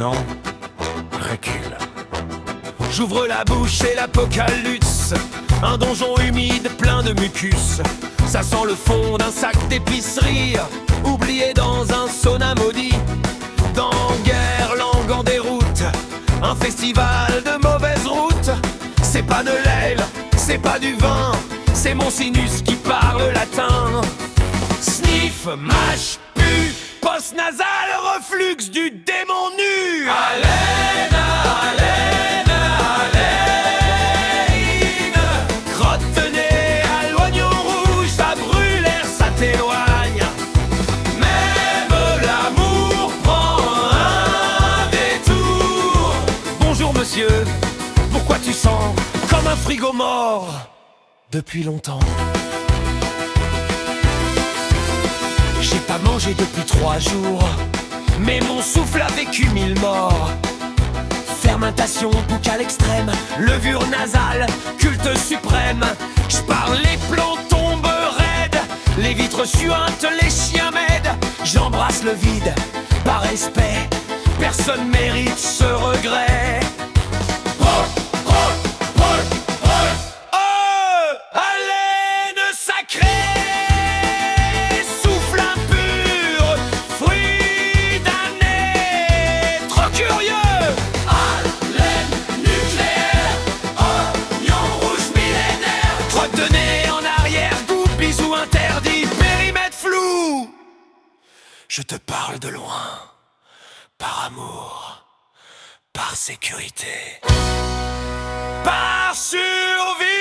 Maintenant, recule. J'ouvre la bouche et l'apocalypse. Un donjon humide plein de mucus. Ça sent le fond d'un sac d'épicerie, oublié dans un sauna maudit. Dans Guerlangue en déroute, un festival de mauvaises routes. C'est pas de l'aile, c'est pas du vin, c'est mon sinus qui parle latin. Sniff, mâche, pu, post-nasal, reflux du démon nu. Haleine, haleine, haleine. Crotte-nez à l'oignon rouge, ça brûle l'air, ça t'éloigne. Même l'amour prend un détour. Bonjour monsieur, pourquoi tu sens comme un frigo mort depuis longtemps? J'ai pas mangé depuis 3 jours, mais mon souffle a vécu 1000 morts. Fermentation, bouc à l'extrême, levure nasale, culte suprême. J'parle, les plombs tombent raides, les vitres suintent, les chiens m'aident. J'embrasse le vide, par respect, personne mérite ce regret. Je te parle de loin, par amour, par sécurité, par survie.